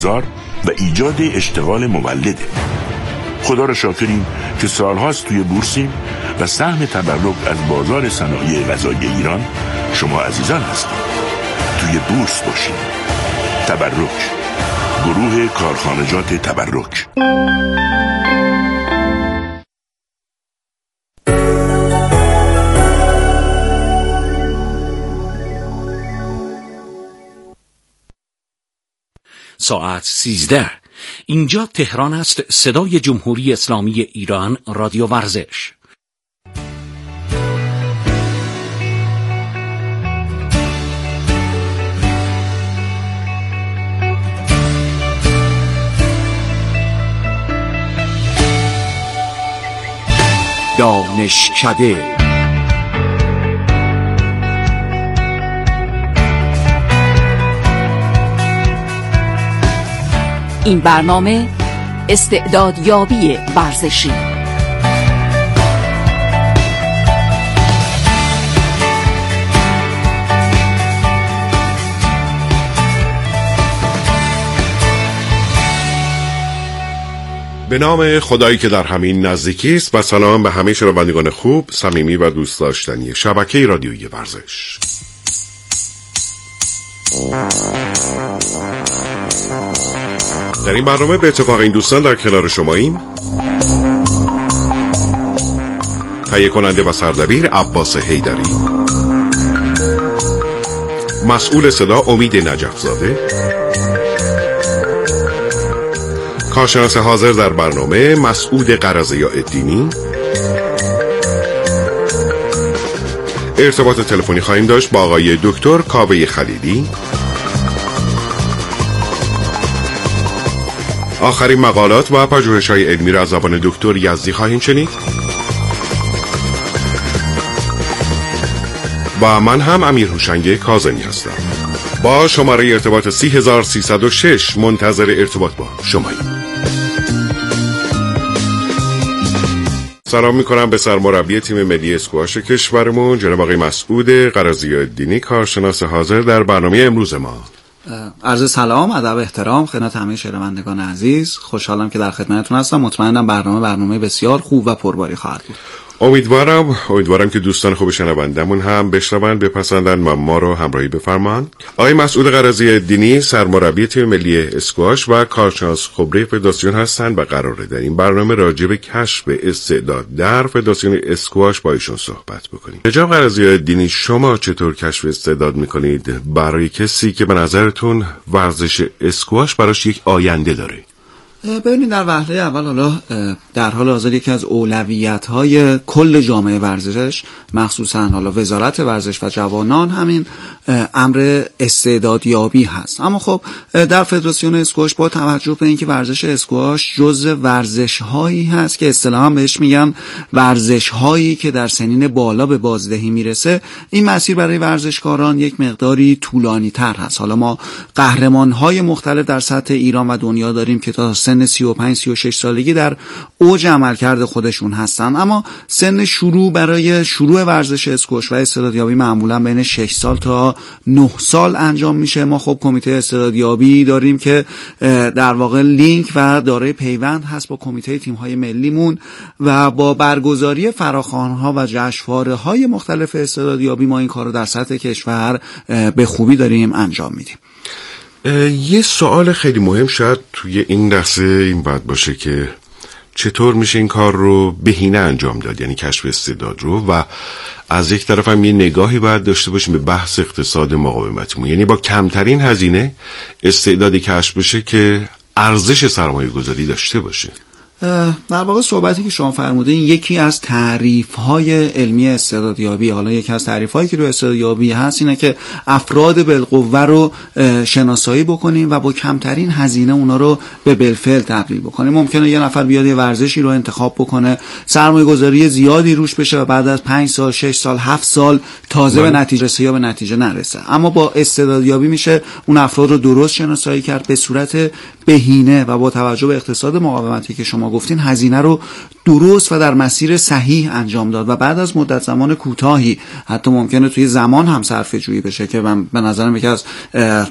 و ایجاد اشتغال مولده. خدا را شاکریم که سالهاست توی بورسیم و سهم تبرک از بازار صنایع غذایی ایران شما عزیزان هستید. توی بورس باشید. تبرک، گروه کارخانجات تبرک. ساعت 13. اینجا تهران است. صدای جمهوری اسلامی ایران، رادیو ورزش. دانشکده. این برنامه استعدادیابی ورزشی. به نام خدایی که در همین نزدیکی است و سلام به همه شنوندگان خوب، صمیمی و دوست داشتنی شبکه رادیویی ورزش. در این برنامه به اتفاق این دوستان در کنار شماییم. تهیه کننده و سردبیر عباس حیدری، مسئول صدا امید نجفزاده، کارشناس حاضر در برنامه مسعود قرضی‌الدینی. ارتباط تلفنی خواهیم داشت با آقای دکتر کاوه خلیلی. آخرین مقالات و پژوهش‌های علمی را از زبان دکتر یزدی خواهیم شنید و من هم امیر هوشنگ کاظمی هستم. با شماره ارتباط 30306 منتظر ارتباط با شماییم. سلام میکنم به سرمربی تیم ملی اسکواش کشورمون جناب آقای مسعود قرضی‌الدینی، کارشناس حاضر در برنامه امروز ما. عرض سلام، ادب، احترام خدمت همه شنوندگان عزیز. خوشحالم که در خدمتتون هستم. مطمئنم برنامه بسیار خوب و پرباری خواهد بود. امیدوارم که دوستان خوب شنوندمون هم بشنون، بپسندن و ما رو همراهی بفرمان. آقای مسعود قرضی‌الدینی سرمربی تیم ملی اسکواش و کارشناس خبره فدراسیون هستند و قراره در این برنامه راجع به کشف استعداد در فدراسیون اسکواش با ایشون صحبت بکنیم. جناب قرضی‌الدینی، شما چطور کشف استعداد میکنید برای کسی که به نظرتون ورزش اسکواش براش یک آینده داره؟ ببینید، در وهله اول حالا در حال حاضر یکی از اولویت‌های کل جامعه ورزش، مخصوصا حالا وزارت ورزش و جوانان، همین امر استعدادیابی هست. اما خب در فدراسیون اسکواش با توجه به اینکه ورزش اسکواش جزء ورزش‌هایی هست که اصطلاحاً بهش میگن ورزش‌هایی که در سنین بالا به بازدهی میرسه، این مسیر برای ورزشکاران یک مقداری طولانی‌تر هست. حالا ما قهرمان‌های مختلف در سطح ایران و دنیا داریم که تا سن 35-36 سالگی در اوج عملکرد خودشون هستن، اما سن شروع برای شروع ورزش اسکواش و استعدادیابی معمولا بین 6 سال تا 9 سال انجام میشه. ما خب کمیته استعدادیابی داریم که در واقع لینک و دارای پیوند هست با کمیته تیم‌های ملیمون و با برگزاری فراخوان‌ها و جشنواره‌های مختلف استعدادیابی ما این کار رو در سطح کشور به خوبی داریم انجام میدیم. یه سوال خیلی مهم شاید توی این لحظه این باید باشه که چطور میشه این کار رو بهینه انجام داد، یعنی کشف استعداد رو، و از یک طرف هم یه نگاهی باید داشته باشیم به بحث اقتصاد مقاومتیمون، یعنی با کمترین هزینه استعدادی کشف بشه که ارزش سرمایه گذاری داشته باشه. در واقع صحبتی که شما فرمودین یکی از تعریف‌های علمی استعدادیابی، حالا یکی از تعریف‌هایی که رو استعدادیابی هست اینه که افراد بالقوه رو شناسایی بکنیم و با کمترین هزینه اونا رو به بالفعل تبدیل بکنیم. ممکنه یه نفر بیاد یه ورزشی رو انتخاب بکنه، سرمایه‌گذاری زیادی روش بشه و بعد از 5 سال، 6 سال، 7 سال تازه به نتیجه رسه یا به نتیجه نرسه. اما با استعدادیابی میشه اون افراد رو درست شناسایی کرد به صورت بهینه و با توجه به اقتصاد مقاومتی که شما گفتین هزینه رو درست و در مسیر صحیح انجام داد و بعد از مدت زمان کوتاهی، حتی ممکنه توی زمان هم صرفه جویی بشه که به نظرم یکی از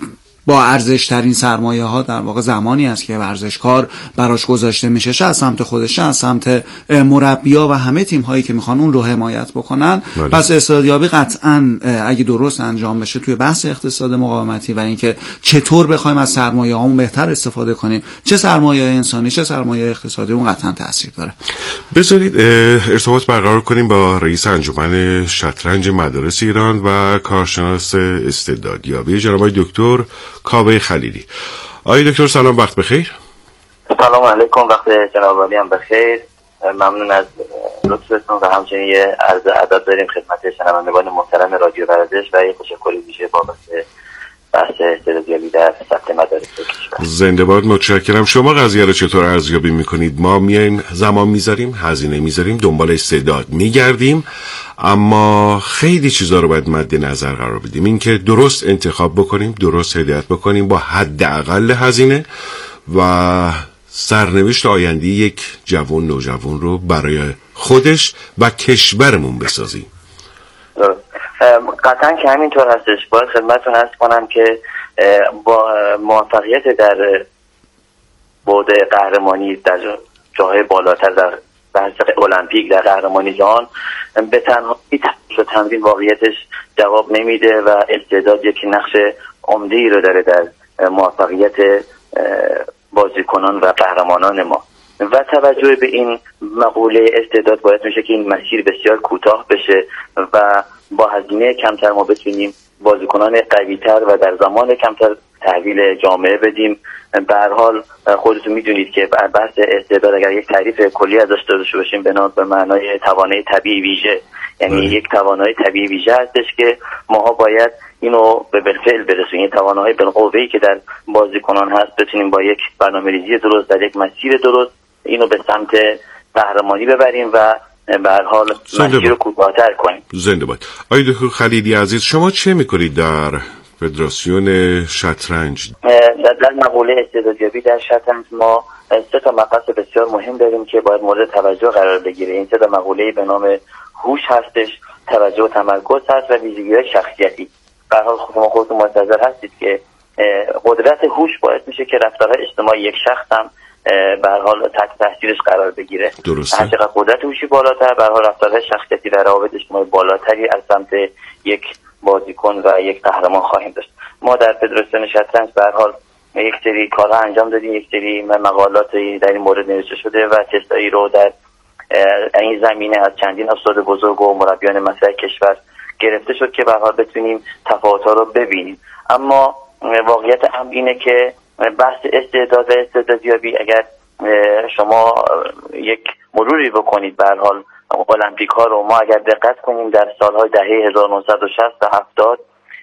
با ارزش ترین سرمایه ها در واقع زمانی است که ورزشکار براش گذاشته میشه، چه از سمت خودش، چه از سمت مربی‌ها و همه تیم هایی که میخوان اون رو حمایت بکنن. پس استعدادیابی قطعاً اگه درست انجام بشه توی بحث اقتصاد مقاومتی و اینکه چطور بخوایم از سرمایه هامون بهتر استفاده کنیم، چه سرمایه انسانی چه سرمایه اقتصادی، اون قطعاً تاثیر داره. بذارید ارتباط برقرار کنیم با رئیس انجمن شطرنج مدارس ایران و کارشناس استعدادیابی جناب دکتر کاوه خلیلی. آقای دکتر سلام، وقت بخیر. سلام علیکم، وقت جناب عالی هم بخیر. ممنون از لطفتون و همچنین یه عرض ادب داریم خدمت شنوندگان محترم رادیو ورزش و یه تشکر ویژه بابت بحث استعدادیابی در سطح مدارس کشور. زنده باد، متشکرم. شما قضیه رو چطور ارزیابی میکنید؟ ما میایم زمان میذاریم، هزینه میذاریم، دنبال استعداد میگردیم، اما خیلی چیزا رو باید مد نظر قرار بدیم. این که درست انتخاب بکنیم، درست هدایت بکنیم با حداقل هزینه و سرنوشت آینده یک جوان نوجوان رو برای خودش و کشورمون بسازیم. قطعا که همینطور هستش. باید خدمتتون عرض کنم که با موفقیت در بعد قهرمانی در جاهای بالاتر در بحث المپیک، در قهرمانی جهان، به تنهایی تمرین واقعیتش جواب نمیده و استعداد یک نقش عمده‌ای رو داره در موفقیت بازیکنان و قهرمانان ما. و توجه به این مقوله استعداد باید میشه که این مسیر بسیار کوتاه بشه و با هزینه کمتر ما بتونیم بازیکنان قوی‌تر و در زمان کمتر تحویل جامعه بدیم. به هر حال خودتون میدونید که بحث استعداد اگر یک تعریف کلی ازش داشته باشیم به معنای توانایی طبیعی ویژه، یعنی یک توانایی طبیعی ویژه هستش که ماها باید اینو به بالفعل برسونیم. توانایی بالقوه‌ای که در بازیکنان هست بتونیم با یک برنامه‌ریزی درست در یک مسیر درست اینو به سمت قهرمانی ببریم و به هر حال مسیر رو کوتاه‌تر کنیم. زنده باد. آقای دکتر خلیلی عزیز، شما چه میکنید در فدراسیون شطرنج؟ در مقوله استعدادیابی در شطرنج ما 3 تا مبحث بسیار مهم داریم که باید مورد توجه قرار بگیره. این 3 تا مقوله به نام هوش هستش، توجه و تمرکز هست و ویژگی‌های شخصیتی. به هر حال شما خودتون مستحضر هستید که قدرت هوش باعث میشه که رفتارهای اجتماعی یک شخص هم به هر حال تحت تاثیرش قرار بگیره. درسته. هر چقدر قدرت هوشی بالاتر، به هر حال رفتارهای شخصیتی و روابط اجتماعی بالاتری از سمت یک بازیکن و یک قهرمان خواهیم داشت. ما در فدراسیون شطرنج به هر حال یک سری کارها انجام دادیم، یک سری مقالاتی در این مورد نوشته شده و تستایی رو در این زمینه از چندین استاد بزرگ و مربیان مسلح کشور گرفته شد که به هر حال بتونیم تفاوت‌ها رو ببینیم. اما واقعیت امر اینه که بحث استعداد و استعدادیابی اگر شما یک مروری بکنید به هر حال المپیک ها رو، ما اگر دقت کنیم در سالهای دهه 1960 و 70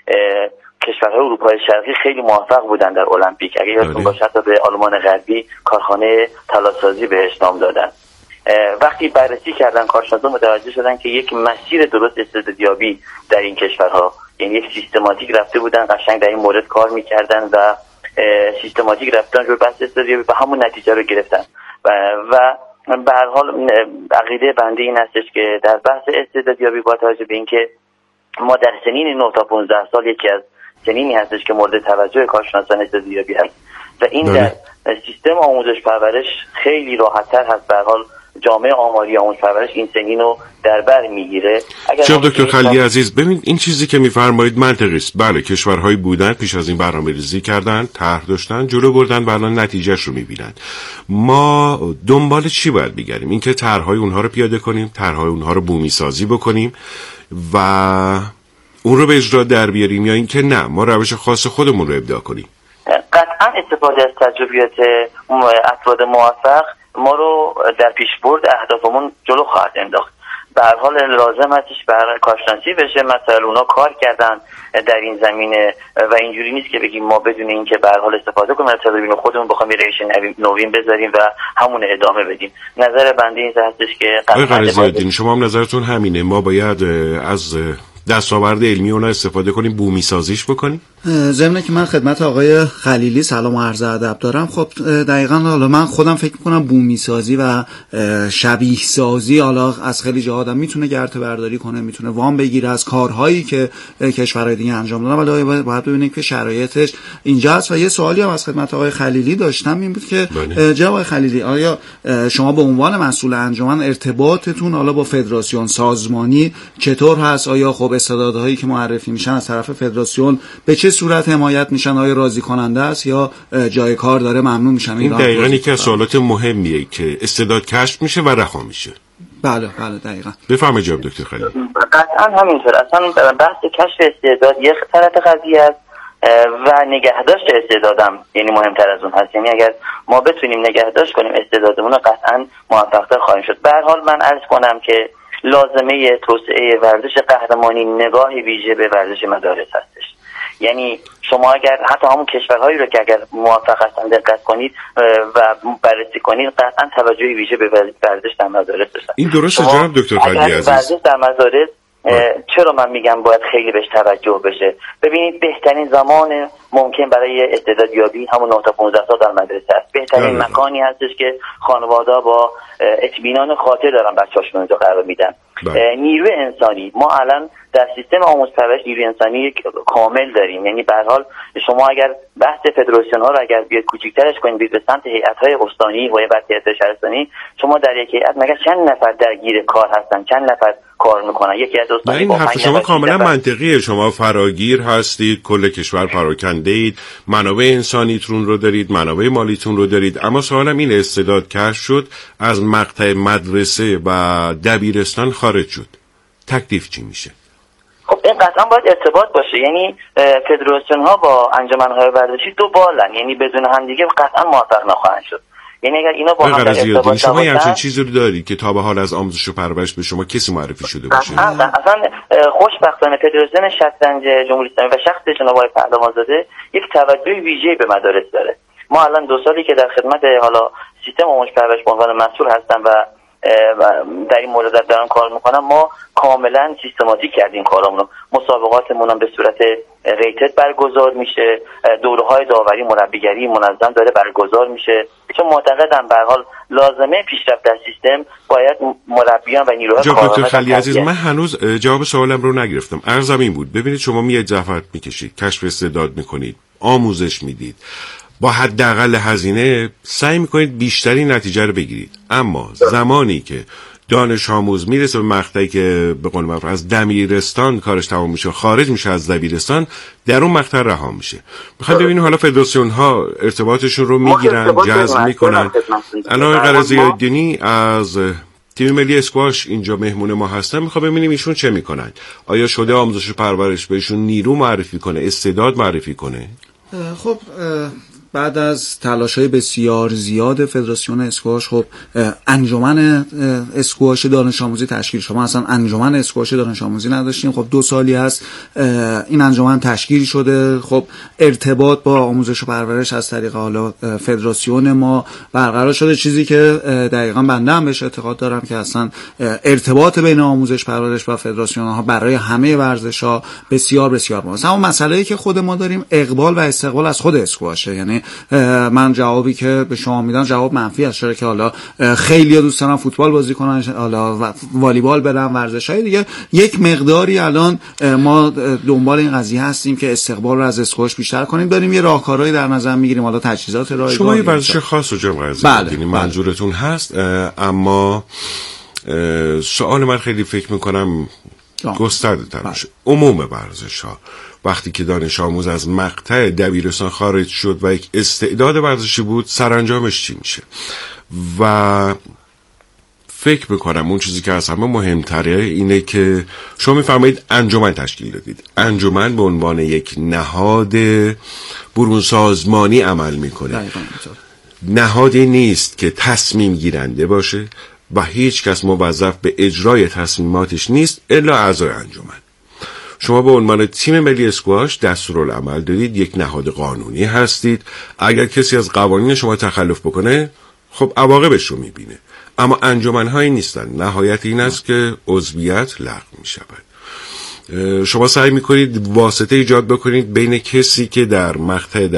کشورهای اروپای شرقی خیلی موفق بودن در المپیک. اگر یادتون باشه حتی به آلمان غربی کارخانه طلاسازی بهش نام دادن. وقتی بررسی کردن کارشناسان متوجه شدن که یک مسیر درست استعدادیابی در این کشورها، یعنی یک سیستماتیک رفته بودن قشنگ در این مورد کار میکردن و سیستماتیک رفتن رو بحث استعدادیابی به همون نتیجه رو گرفتن و به هر حال عقیده بنده این هستش که در بحث استعدادیابی با توجه به اینکه ما در سنین 9 تا 15 سال یکی از سنینی هستش که مورد توجه کارشناسان استعدادیابی هست و این در سیستم آموزش پرورش خیلی راحت‌تر هست. به هر حال جامعه آماری آموزش پرورش این سنین رو در بر میگیره. جناب دکتر خلیلی عزیز، ببین این چیزی که میفرمایید منطقی است. بله، کشورهایی بودن پیش از این برنامه‌ریزی کردن، طرح داشتن، جلو بردن و الان نتیجهش رو میبینن. ما دنبال چی باید بگردیم؟ اینکه طرح‌های اونها رو پیاده کنیم، طرح‌های اونها رو بومی سازی بکنیم و اون رو به اجرا در بیاریم، یا اینکه نه ما روش خاص خودمون رو ابداع کنیم؟ قطعا استفاده از تجربیات افراد موفق ما رو در پیشبرد اهدافمون جلو خواهد انداخت. به هر حال لازم هستش برای کارشناسی بشه، مثلا اونا کار کردن در این زمینه و اینجوری نیست که بگیم ما بدون این که به هر حال استفاده کنیم از تجربه خودمون بخوام یه روش نوین بذاریم و همون ادامه بدیم. نظر بنده این هستش که قطعا شما هم نظرتون همینه، ما باید از دستاورد علمی اونا استفاده کنیم، بومی سازیش بکنیم. ضمن که من خدمت آقای خلیلی سلام و عرض ادب دارم. خب دقیقاً حالا من خودم فکر می‌کنم بومی سازی و شبیه سازی حالا از خیلی جا آدم میتونه گرته برداری کنه، میتونه وام بگیره از کارهایی که کشورهای دیگه انجام دادن، ولی باید ببینیم که شرایطش اینجا هست. و یه سوالی هم از خدمت آقای خلیلی داشتم این بود که جناب آقای خلیلی، آیا شما به عنوان مسئول انجمن ارتباطتون حالا با فدراسیون سازمانی چطور هست؟ آیا خب استعدادهایی که معرفی میشن از طرف فدراسیون به چه صورت حمایت میشن؟ آیا راضی کننده است یا جای کار داره ممنون میشن؟ این دقیقاً یکی از سوالات مهمیه که استعداد کشف میشه و رها میشه. بله دقیقاً. بفرمایید جناب دکتر خلیلی. قطعاً همینطور. اصلا بحث کشف استعداد یک طرف قضیه است و نگهداشت استعدادم یعنی مهمتر از اون هست. یعنی اگر ما بتونیم نگهداشت کنیم استعدادمون رو قطعاً موفق‌تر خواهیم شد. به هر حال من عرض کنم که لازمه توسعه ورزش قهرمانی نگاه ویژه به ورزش مدارس هستش. یعنی شما اگر حتی همون کشورهایی رو که اگر موفق هستن دقت کنید و بررسی کنید، قطعا توجه ویژه به ورزش در مدارس داشتن. این درسته جناب دکتر خلیلی عزیز. ورزش در مدارس چرا من میگم باید خیلی بهش توجه بشه؟ ببینید بهترین زمان ممکن برای استعداد یابی همون 9 تا 15 سال در مدرسه است. بهترین مکانی هستش که خانواده‌ها با اطمینان خاطر دارن بچه‌هاشون اونجا قرار میدن. نیروی انسانی، ما الان در سیستم آموزش پرورش نیروی انسانی کامل داریم. یعنی به هر حال شما اگر بحث فدراسیون ها رو اگر بیاد کوچیک‌ترش کنید به سمت هیئت‌های استانی و هیئت شهرستانی، شما در یک هیئت مگر چند نفر درگیر کار هستن، چند نفر کار میکنن؟ یکی از استانی این حرف شما کاملا منطقیه. شما فراگیر هستید، کل کشور پراکنده اید، منابع انسانیتون رو دارید، منابع مالیتون رو دارید، اما سوالم این استعداد کشف شد، از مقطع مدرسه و دبیرستان خارج شد، تکلیف چی میشه؟ خب این قطعا باید ارتباط باشه. یعنی فدراسیون ها با انجمن‌های ورزشی دو بالن، یعنی بدون هم دیگه قطعا موفق نخواهند شد. یعنی اگر اینا با هم در ارتباط شما یه همچین چیزی رو داری که تا به حال از آموزش و پرورش به شما کسی معرفی شده باشه؟ اصلا خوشبختانه فدراسیون شطرنج جمهوری اسلامی و شخص جناب آقای پهلوانزاده یک توجه ویژه‌ای به مدارس داره. ما الان 2 سالی که در خدمت حالا سیستم آموزش پرورش به عنوان مسئول هستم و در این مورد دارم کار میکنم، ما کاملا سیستماتیک کردیم کارامونو. مسابقاتمون هم به صورت ریتد برگزار میشه، دوره‌های داوری مربیگری منظم داره برگزار میشه، چون معتقدم به هر حال لازمه پیشرفت در سیستم باید مربیان و نیروهای کارآمد. دکتر خلیلی عزیز، من هنوز جواب سوالم رو نگرفتم. عرضم این بود، ببینید شما میاد زحمت میکشید، کشف استعداد میکنید، آموزش میدید، با حداقل هزینه سعی میکنید بیشتری نتیجه رو بگیرید، اما زمانی که دانش آموز میرسه به مقطعی که به قول معروف از دبیرستان کارش تمام میشه، خارج میشه از دبیرستان، در اون مقطع رها میشه. میخوام ببینیم حالا فدراسیون ها ارتباطشون رو میگیرن، جذب میکنن. الان قرضی‌الدینی از تیم ملی اسکواش اینجا مهمون ما هستن، میخوام ببینیم ایشون چه میکنن. آیا شده آموزش و پرورش بهشون نیرو معرفی کنه، استعداد معرفی کنه؟ خب بعد از تلاش‌های بسیار زیاد فدراسیون اسکواش، خب انجمن اسکواش دانش آموزی تشکیل شد. ما اصلا انجمن اسکواش دانش آموزی نداشتیم. خب 2 سالی هست این انجمن تشکیل شده. خب ارتباط با آموزش و پرورش از طریق حالا فدراسیون ما برقرار شده، چیزی که دقیقاً بنده هم بهش اعتقاد دارم که اصلا ارتباط بین آموزش پرورش و فدراسیون ها برای همه ورزش‌ها بسیار بسیار مهمه. اما مسئله‌ای که خود ما داریم اقبال و استقبال از خود اسکواشه. یعنی من جوابی که به شما میدم جواب منفی است، چرا که حالا خیلی دوست دارن فوتبال بازی کنن، حالا والیبال برن، ورزش‌های دیگه. یک مقداری الان ما دنبال این قضیه هستیم که استقبال رو از اسکواش بیشتر کنیم. داریم یه راهکارهایی در نظر میگیریم، حالا تجهیزات رایگان. شما یه ورزش خاص رو جمع کردید، منظورتون هست، اما سوال من خیلی فکر میکنم گسترده تر میشه. عموم ورزش‌ها وقتی که دانش آموز از مقطع دبیرستان خارج شد و یک استعداد ورزشی بود، سرانجامش چی میشه؟ و فکر میکنم اون چیزی که از همه مهمتره اینه که شما میفرمایید انجمن تشکیل دادید. انجمن به عنوان یک نهاد برون سازمانی عمل میکنه، نهادی نیست که تصمیم گیرنده باشه و هیچ کس موظف به اجرای تصمیماتش نیست الا اعضای انجمن. شما به عنوان تیم ملی اسکواش دستورالعمل دارید، یک نهاد قانونی هستید. اگر کسی از قوانین شما تخلف بکنه، خب عواقبش رو میبینه. اما انجمن‌هایی نیستن. نهایت این است که عضویت لغو میشود. شما سعی میکنید واسطه ایجاد بکنید بین کسی که در مقطع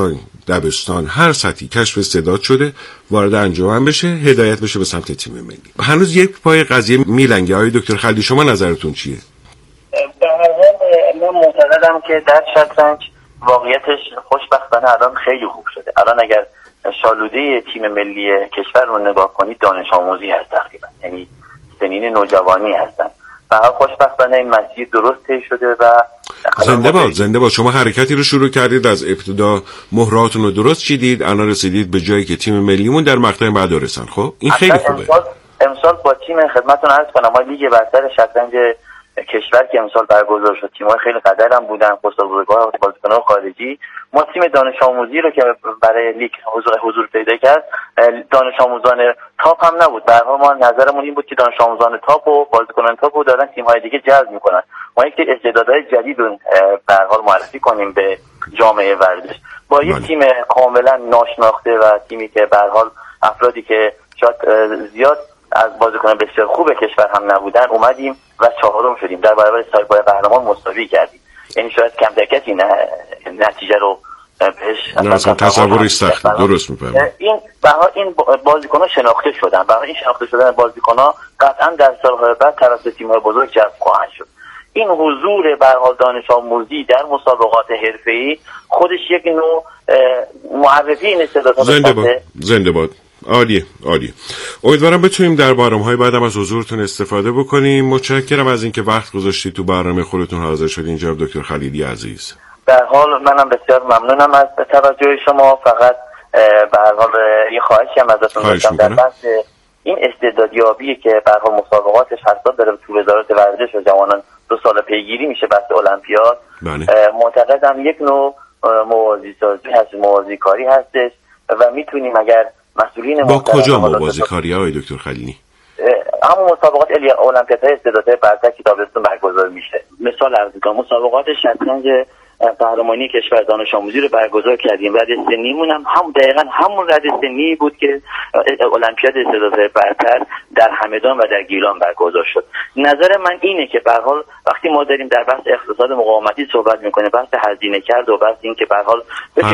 دبستان هر سطحی کشف استعداد شده وارد انجمن بشه، هدایت بشه به سمت تیم ملی. هنوز یک پای قضیه میلنگه. آقای دکتر خلیلی شما نظرتون چیه؟ به هر حال من معتقدم که در شطرنج واقعیتش خوشبختانه الان خیلی خوب شده. الان اگر شالوده تیم ملی کشور رو نگاه کنید دانش آموزی هست تقریبا، یعنی سنین نوجوانی هستن. فقط خوشبختانه این مسیر درست طی شده و زنده باد. شما حرکتی رو شروع کردید، از ابتدا مهراتون رو درست چیدید، الان رسیدید به جایی که تیم ملیمون در مقطع مدارسن. خب این خیلی خوبه. امسال با تیم خدمتتون عرض کنم ما لیگ برتر شطرنج کشور که امسال برگزار شد، تیم‌های خیلی قدرم بودن، بزرگوار بازیکنان خارجی. ما تیم دانش آموزی رو که برای لیگ حضور پیدا کرد، دانش آموزان تاپ هم نبود. به هر حال ما نظرمون این بود که دانش آموزان تاپ و بازیکنان تاپ رو دارن تیم‌های دیگه جذب می‌کنن. ما یک استعدادهای جدید رو به هر حال معرفی کنیم به جامعه ورزش. با یک تیم کاملا ناشناخته و تیمی که به هر حال افرادی که شاید زیاد از بازیکنان بسیار خوب کشور هم نبودن اومدیم و چهارم شدیم، در برابر سایپای قهرمان مساوی کردیم. یعنی شاید کم کسی نتیجه رو بهش اصلا تصوری سخت. درست می‌فهمید. این بازیکن‌ها شناخته شدن. برای این شناخته شدن بازیکن‌ها قطعاً در سال‌های بعد توسط تیم‌های بزرگ جذب خواهند شد. این حضور به هر حال دانش آموزی در مسابقات حرفه‌ای خودش یک نوع معرفی این استعدادها. زنده باد. عالیه. امیدوارم بتونیم در برنامه‌های بعدم از حضورتون استفاده بکنیم. متشکرم از اینکه وقت گذاشتید تو برنامه خودتون حاضر شدین جناب دکتر خلیلی عزیز. در حال منم بسیار ممنونم از توجه شما. فقط به هر حال یه خواهشی هم ازتون داشتم در بحث این استعدادیابی که به هر حال مسابقاتش حساب داره تو وزارت ورزش و جوانان 2 سال پیگیری میشه بحث المپیاد. معتقدم یک نوع موازی سازی هست، موازی کاری هستش و میتونیم اگر مسئولین با کجا موازی کاری های دکتر خلیلی؟ همون مسابقات المپیادهای استعدادهای برتر که تابستون برگزار میشه. مثال عرض کنم مسابقات شطرنج قهرمانی کشور دانش آموزی رو برگزار کردیم. رده سنیمون هم دقیقاً همون رده سنی بود که المپیاد استعدادهای برتر در همدان و در گیلان برگزار شد. نظر من اینه که به هر حال وقتی ما داریم در بحث اقتصاد مقاومتی صحبت میکنه، بحث هزینه کرد و بحث این که به هر حال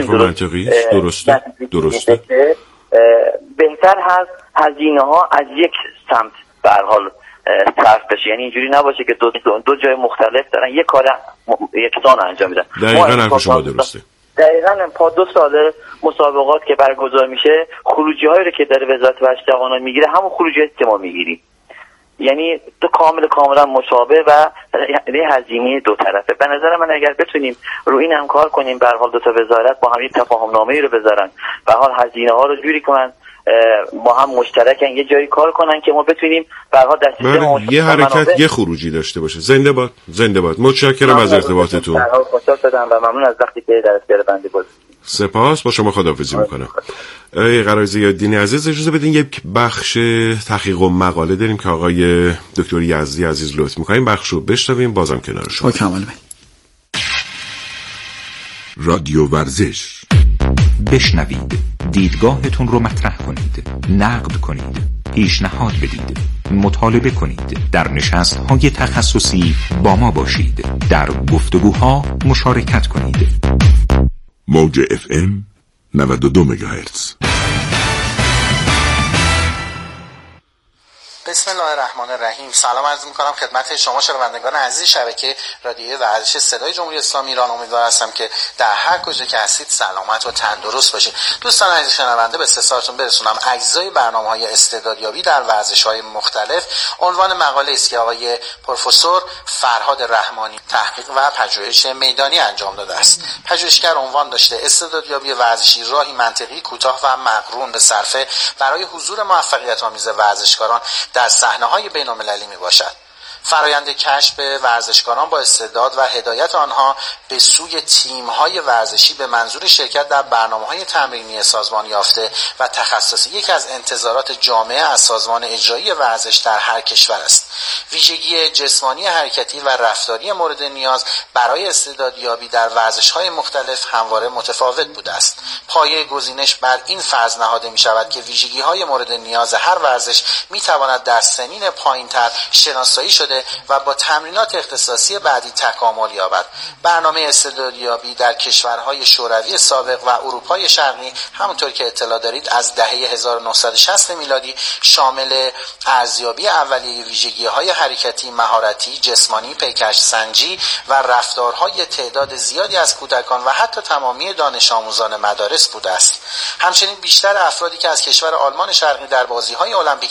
درسته بهتر هست هزینه ها از یک سمت به هر حال صرف بشه. یعنی اینجوری نباشه که دو جای مختلف دارن یک کار یکسان انجام میدن. دقیقاً حرف شما درسته. دقیقاً پا 2 سال مسابقات که برگزار میشه خروجی هایی رو که داره وزارت ورزش جوانان میگیره همون خروجی که ما میگیریم. یعنی تو کاملا مشابه و هزینه دو طرفه. به نظر من اگر بتونیم روی این هم کار کنیم، به هر حال 2 تا وزارت با هم یک تفاهم نامه‌ای رو بذارن، به هر حال هزینه ها رو جوری کنن با هم مشترکن یه جایی کار کنن که ما بتونیم به هر حال در سیستم یه حرکت یه خروجی داشته باشه. زنده باد. متشکرم از ارتباطتون. در حال خوشحال شدم و ممنون از وقتی که در اختیار بنده بود. سپاس. با شما خداحافظی میکنم. قرائزی یادینی عزیز اجازه بدین یک بخش تحقیق و مقاله داریم که آقای دکتر یزدی عزیز لطف میکنیم. بخش رو بشنویم بازم کنار شما. رادیو ورزش. بشنوید، دیدگاهتون رو مطرح کنید، نقد کنید، پیشنهاد بدید، مطالبه کنید، در نشست‌های تخصصی با ما باشید، در گفتگوها مشارکت کنید. موج FM 92 مگاهرتز. بسم الله الرحمن الرحیم. سلام عرض می‌کنم خدمت شما شنوندگان عزیز شبکه رادیوی ورزش صدای جمهوری اسلامی ایران. امیدوار هستم که در هر کجا که هستید سلامت و تندرست باشید. دوستان عزیز شنونده، به استفسارتون برسونم اجزای برنامه‌های استعدادیابی در ورزش‌های مختلف. عنوان مقاله است که آقای پروفسور فرهاد رحمانی تحقیق و پژوهش میدانی انجام داده است. پژوهشگر عنوان داشته استعدادیابی ورزشی راهی منطقی، کوتاه و مقرون به صرفه برای حضور موفقیت‌آمیز ورزشکاران در صحنه‌های بین‌المللی میباشد. فرایند کشف ورزشکاران با استعداد و هدایت آنها به سوی تیم‌های ورزشی به منظور شرکت در برنامه‌های تمرینی سازمان یافته و تخصصی یکی از انتظارات جامعه از سازمان اجرایی ورزش در هر کشور است. ویژگی جسمانی، حرکتی و رفتاری مورد نیاز برای استعدادیابی در ورزش‌های مختلف همواره متفاوت بوده است. پایه گزینش بر این فرض نهاده می‌شود که ویژگی‌های مورد نیاز هر ورزش می‌تواند در سنین پایین‌تر شناسایی شده شده و با تمرینات اختصاصی بعدی تکامل یابد. برنامه استعدادیابی در کشورهای شوروی سابق و اروپای شرقی همونطور که اطلاع دارید از دهه 1960 میلادی شامل ارزیابی اولیه ویژگی‌های حرکتی، مهارتی، جسمانی، پیکش سنجی و رفتارهای تعداد زیادی از کودکان و حتی تمامی دانش آموزان مدارس بوده است. همچنین بیشتر افرادی که از کشور آلمان شرقی در بازی‌های المپیک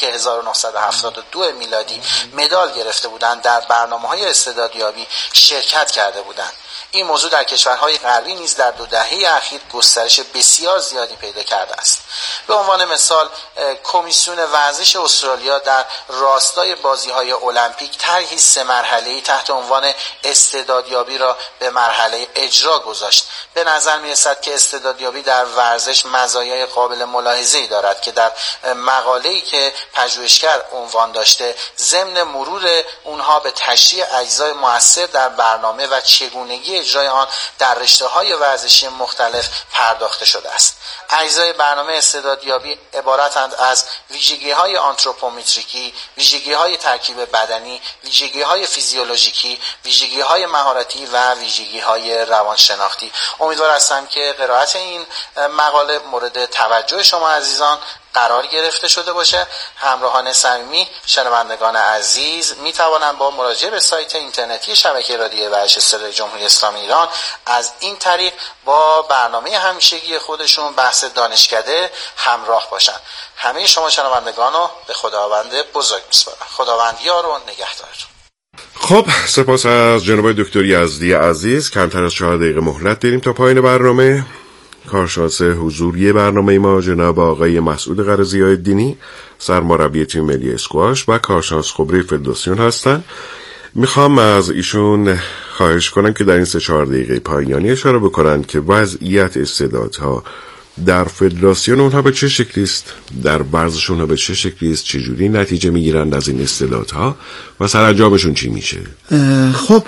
1972 میلادی مدال گرفته بودند در برنامه‌های استعدادیابی شرکت کرده بودند. این موضوع در کشورهای غربی نیز در 2 دهه اخیر گسترش بسیار زیادی پیدا کرده است. به عنوان مثال کمیسیون ورزش استرالیا در راستای بازی‌های المپیک طرحی 3 مرحله‌ای تحت عنوان استعدادیابی را به مرحله اجرا گذاشت. به نظر می‌رسد که استعدادیابی در ورزش مزایای قابل ملاحظه‌ای دارد که در مقاله‌ای که پژوهشگر عنوان داشته ضمن مرور اونها به تشریح اجزای مؤثر در برنامه و چگونگی اجرای آن در رشته‌های ورزشی مختلف پرداخته شده است. اجزای برنامه استعدادیابی عبارتند از ویژگی‌های آنتروپومتریکی، ویژگی‌های ترکیب بدنی، ویژگی‌های فیزیولوژیکی، ویژگی‌های مهارتی و ویژگی‌های روانشناختی. امیدوار هستم که قرائت این مقاله مورد توجه شما عزیزان قرار گرفته شده باشه. همراهان صمیمی، شنوندگان عزیز می توانند با مراجعه به سایت اینترنتی شبکه رادیو ورزش صدای جمهوری اسلامی ایران از این طریق با برنامه همیشگی خودشون بحث دانشکده همراه باشند. همه شما شنوندگان رو به خداوند بزرگ میسپارم. خداوند یار و نگهدارتون. خب سپاس از جناب دکتر یزدی عزیز. کمتر از 4 دقیقه مهلت داریم تا پایان برنامه. کارشناس حضوری برنامه ما جناب آقای مسعود قرضی‌های دینی، سرمربی تیم ملی اسکواش و کارشناس خبره فدراسیون هستند. میخوام از ایشون خواهش کنم که در این 3-4 دقیقه پایانی اشاره بکنن که وضعیت استعدادها در فدراسیون اونها به چه شکلی است، در ورزش اونها به چه شکلی است، چه جوری نتیجه میگیرند از این استعدادها و سرانجامشون چی میشه. خب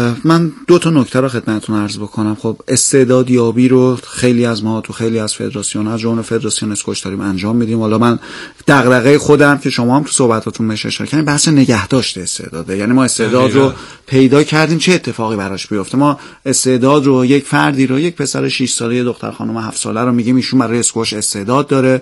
من 2 تا نکته رو خدمتتون عرض بکنم. خب استعدادیابی رو خیلی از ما تو خیلی از فدراسیون‌ها از جمله فدراسیون اسکواش داریم انجام میدیم. حالا من دغدغه خودم که شما هم تو صحبتاتون بهش اشاره کردین بحث نگهداشت استعداده، یعنی ما استعداد رو پیدا کردیم چه اتفاقی براش بیفته. ما استعداد رو یک فردی رو، یک پسر 6 ساله، یک دختر خانم 7 ساله رو میگیم ایشون برای اسکواش استعداد داره.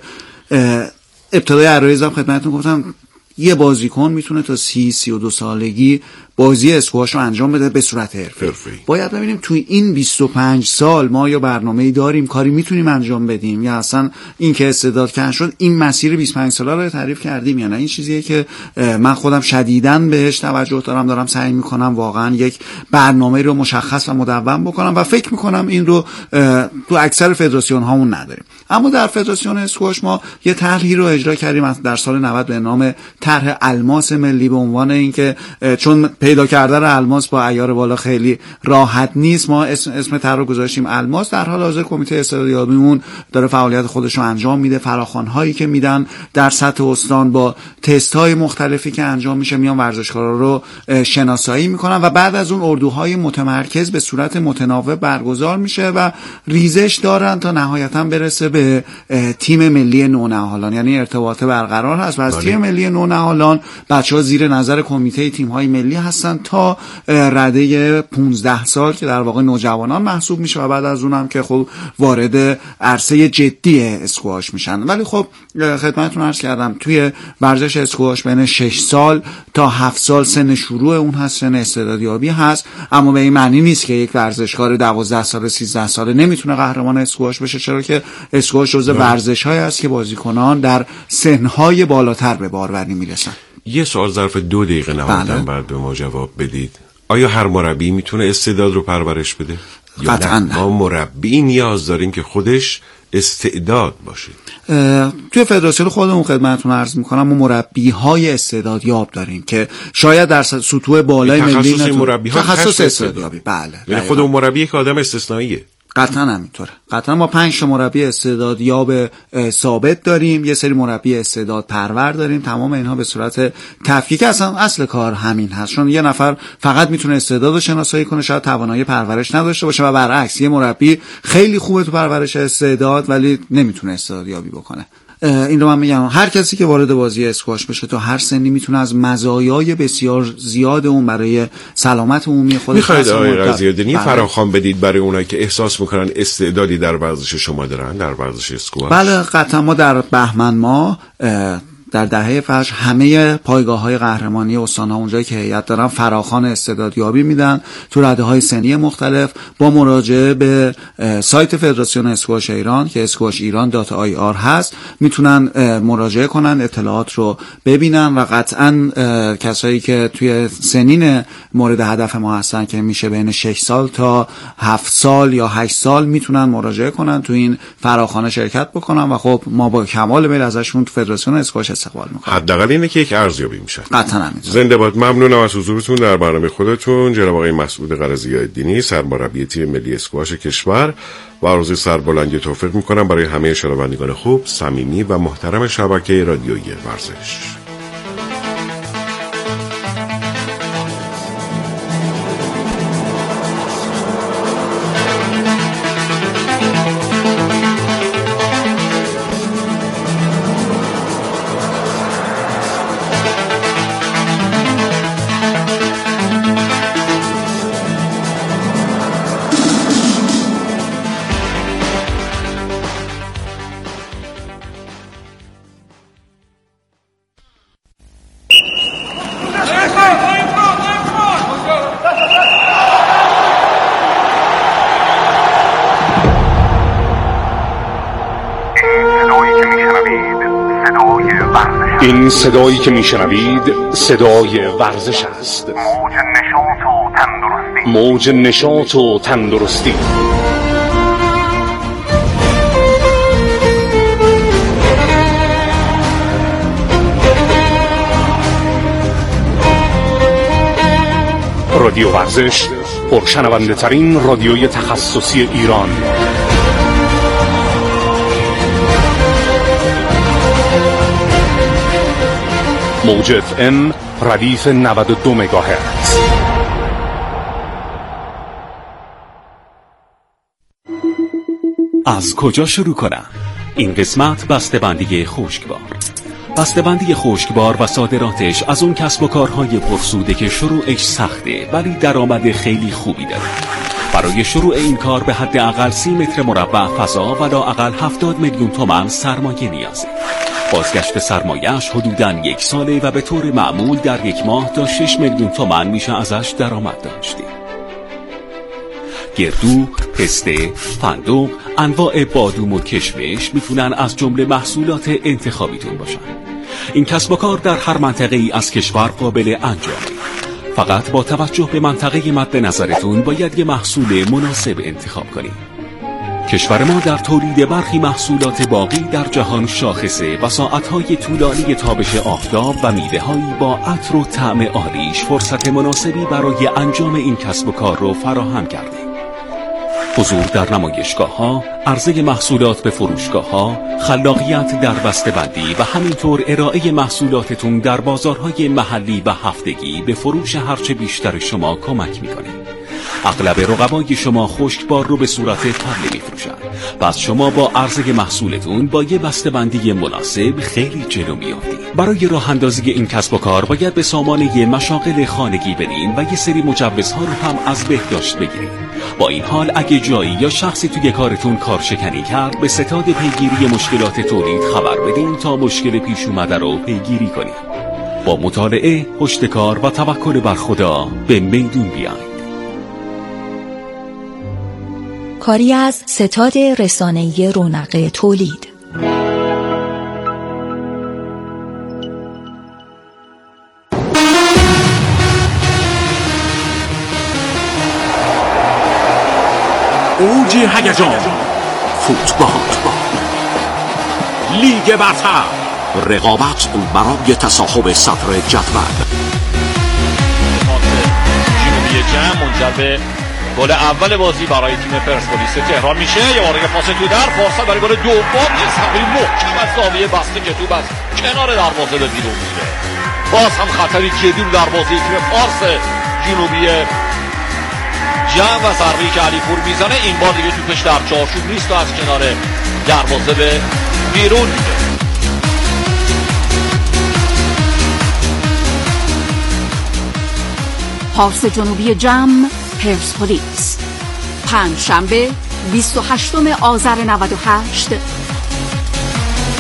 ابتدای عرایزم خدمتتون گفتم یه بازیکن میتونه تا 30-32 سالگی بازی اسکواش رو انجام بده به صورت حرفه‌ای. باید ببینیم توی این 25 سال ما یا برنامه‌ای داریم، کاری میتونیم انجام بدیم، یا اصلا این که استعداد کش شد این مسیر 25 ساله رو تعریف کردیم یا نه. این چیزیه که من خودم شدیداً بهش توجه دارم سعی میکنم واقعا یک برنامه رو مشخص و مدون بکنم و فکر میکنم این رو تو اکثر فدراسیون هامون نداریم. اما در فدراسیون اسکواش ما یه طرحی رو اجرا کردیم در سال 90 به نام طرح الماس ملی، به عنوان اینکه چون پیدا کردن الماس با عیار بالا خیلی راحت نیست، ما اسم طرح رو گذاشتیم الماس. در حال حاضر کمیته استعدادیابیمون داره فعالیت خودش رو انجام میده. فراخوان‌هایی که میدن در سطح استان با تست‌های مختلفی که انجام میشه میان ورزشکارا رو شناسایی میکنن و بعد از اون اردوهای متمرکز به صورت متناوب برگزار میشه و ریزش دارن تا نهایتا برسه به تیم ملی نونهالان، یعنی ارتباط برقرار هست و از تیم ملی نونهالان بچه‌ها زیر نظر کمیته تیم‌های ملی هستن تا رده 15 سال که در واقع نوجوانان محسوب میشه و بعد از اونم که خب وارد عرصه جدی اسکواش میشن. ولی خب خدمتتون عرض کردم توی ورزش اسکواش بین 6 سال تا 7 سال سن شروع اون هست، سن استعدادیابی هست. اما به این معنی نیست که یک ورزشکار 12 ساله 13 ساله نمیتونه قهرمان اسکواش بشه، چرا که اسکواش جزو ورزش‌هایی است که بازیکنان در سن‌های بالاتر به باروری میرسن. یه سوال ظرف 2 دقیقه نموندم بعد به ما جواب بدید. آیا هر مربی میتونه استعداد رو پرورش بده؟ قطعاً نه. ما مربی نیاز داریم که خودش استعداد باشه. توی فدراسیون خودمون خدمتتون عرض میکنم ما مربی‌های استعدادیاب داریم که شاید در سطوح بالای ملی تخصص استعدادیابی. بله. یعنی خود اون مربی که آدم استثنائیه. قطعا همینطوره. قطعا ما 5 مربی استعدادیاب ثابت داریم، یه سری مربی استعداد پرور داریم. تمام اینها به صورت تفکیک اصل کار همین هست، چون یه نفر فقط میتونه استعداد رو شناسایی کنه، شاید توانایی پرورش نداشته باشه و برعکس یه مربی خیلی خوبه تو پرورش استعداد ولی نمیتونه استعدادیابی بکنه. این رو من میگم هر کسی که وارد بازی اسکواش بشه تا هر سنی میتونه از مزایای بسیار زیاد اون برای سلامت عمومی خودش. میخواید آقای قضیه‌دینی فراخوان بدید برای اونایی که احساس میکنن استعدادی در ورزش شما دارن، در ورزش اسکواش؟ بله قطعا. ما در بهمن ماه در دهه فجر همه پایگاه‌های قهرمانی استان‌ها اونجایی که هیئت دارن فراخوان استعدادیابی میدن تو رده‌های سنی مختلف با مراجعه به سایت فدراسیون اسکواش ایران که squashiran.ir هست. میتونن مراجعه کنن، اطلاعات رو ببینن و قطعا کسایی که توی سنین مورد هدف ما هستن که میشه بین 6 سال تا 7 سال یا 8 سال میتونن مراجعه کنن تو این فراخوان شرکت بکنن و خب ما با کمال میل ازشون تو فدراسیون اسکواش استقبال میکنم. حداقل اینه که یک ارزیابی میشه. قطعا همینطور. زنده باد. ممنونم از حضورتون در برنامه خودتون جناب آقای مسعود قرضی‌الدینی، سرمربی تیم ملی اسکواش کشور. و آرزوی سربلندی توفیق میکنم برای همه شنوندگان خوب، صمیمی و محترم شبکه رادیویی ورزش. این صدایی که میشنوید صدای ورزش است. موج نشاط و تندرستی. رادیو ورزش، پرشنونده ترین رادیوی تخصصی ایران. موج FM ردیف 92 مگاهرتز. از کجا شروع کنم؟ این قسمت بسته‌بندی خشکبار. بسته‌بندی خشکبار و صادراتش از اون کسب و کارهای پرسوده که شروعش سخته ولی درآمد خیلی خوبی داره. برای شروع این کار به حداقل 30 متر مربع فضا و لااقل 70 میلیون تومان سرمایه نیازه. بازگشت سرمایه‌اش حدوداً 1 ساله و به طور معمول در 1 ماه تا 6 میلیون تومان میشه ازش درآمد داشت. گردو، پسته، فندق، انواع بادوم و کشمش میتونن از جمله محصولات انتخابیتون باشن. این کسب و کار در هر منطقه ای از کشور قابل انجامه. فقط با توجه به منطقه مد نظرتون باید یه محصول مناسب انتخاب کنید. کشور ما در تولید برخی محصولات باقی در جهان شاخصه و ساعتهای طولانی تابش آفتاب و میوه‌هایی با عطر و طعم عالیش فرصت مناسبی برای انجام این کسب و کار رو فراهم کرده. حضور در نمایشگاه‌ها، عرضه محصولات به فروشگاه‌ها، خلاقیت در بسته‌بندی و همینطور ارائه محصولاتتون در بازارهای محلی و هفتگی به فروش هرچه بیشتر شما کمک می‌کنه. اغلب رقبای شما خشکبار رو به صورت طبله می‌فروشن. پس شما با عرضه محصولتون با یه بسته‌بندی مناسب خیلی جلو میافتید. برای راه اندازی این کسب و کار باید به سامانه مشاغل خانگی برین و یه سری مجوزها رو هم از بهداشت بگیرید. با این حال اگه جایی یا شخصی توی کارتون کارشکنی کرد به ستاد پیگیری مشکلات تولید خبر بدین تا مشکل پیش اومده رو پیگیری کنید. با مطالعه، پشتکار و توکل بر خدا به میدون بیاید. کاری از ستاد رسانه‌ای رونق تولید. اوج هیجان، فوتبال، لیگ برتر، رقابت برای تصاحب صدر جدول. جنوبی جمع منجر به گل اول بازی برای تیم پرسپولیس تهران میشه. یه بار پاس تو در فرصت برای گل دوم، یه ضربه محکم از زاویه بسته که توپ از کنار دروازه به بیرون میره. باز هم خطری جدی رو دروازه تیم فارس جنوبی جمع و ضربه‌ای که علیپور میزنه این بار دیگه توپش در چارچوب نیست و از کنار دروازه به بیرون میره. پارس جنوبی جم پرسپولیس. پنجشنبه 28 آذر 98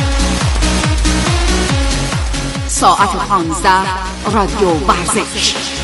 ساعت 15 رادیو ورزش.